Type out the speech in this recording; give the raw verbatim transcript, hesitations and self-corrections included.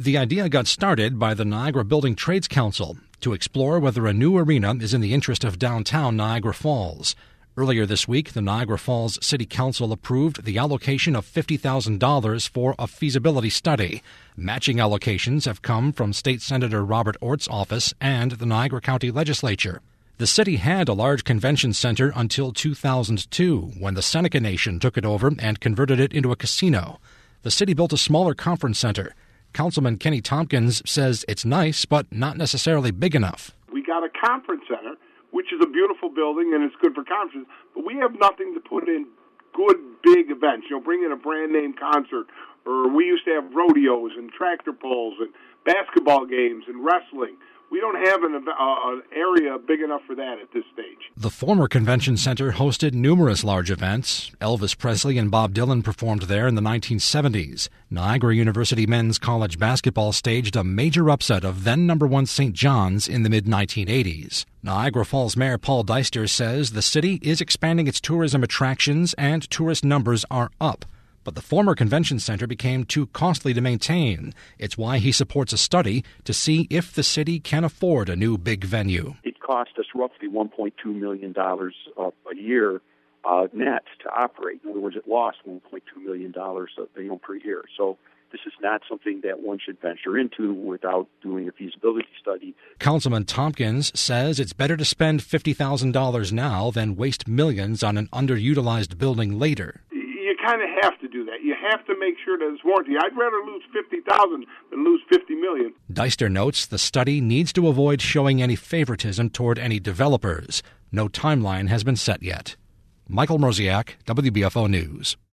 The idea got started by the Niagara Building Trades Council to explore whether a new arena is in the interest of downtown Niagara Falls. Earlier this week, the Niagara Falls City Council approved the allocation of fifty thousand dollars for a feasibility study. Matching allocations have come from State Senator Robert Ort's office and the Niagara County Legislature. The city had a large convention center until two thousand two, when the Seneca Nation took it over and converted it into a casino. The city built a smaller conference center. Councilman Kenny Tompkins says it's nice, but not necessarily big enough. We got a conference center, which is a beautiful building, and it's good for conferences, but we have nothing to put in good, big events. You know, bring in a brand-name concert, or we used to have rodeos and tractor pulls and basketball games and wrestling. We don't have an, uh, an area big enough for that at this stage. The former convention center hosted numerous large events. Elvis Presley and Bob Dylan performed there in the nineteen seventies. Niagara University men's college basketball staged a major upset of then number one Saint John's in the mid nineteen eighties. Niagara Falls Mayor Paul Deister says the city is expanding its tourism attractions and tourist numbers are up. But the former convention center became too costly to maintain. It's why he supports a study to see if the city can afford a new big venue. It cost us roughly one point two million dollars uh, a year uh, net to operate. In other words, it lost one point two million dollars uh, you know, per year. So this is not something that one should venture into without doing a feasibility study. Councilman Tompkins says it's better to spend fifty thousand dollars now than waste millions on an underutilized building later. You kind of have to do that. You have to make sure that it's warranty. I'd rather lose fifty thousand than lose fifty million. Deister notes the study needs to avoid showing any favoritism toward any developers. No timeline has been set yet. Michael Mroziak, W B F O News.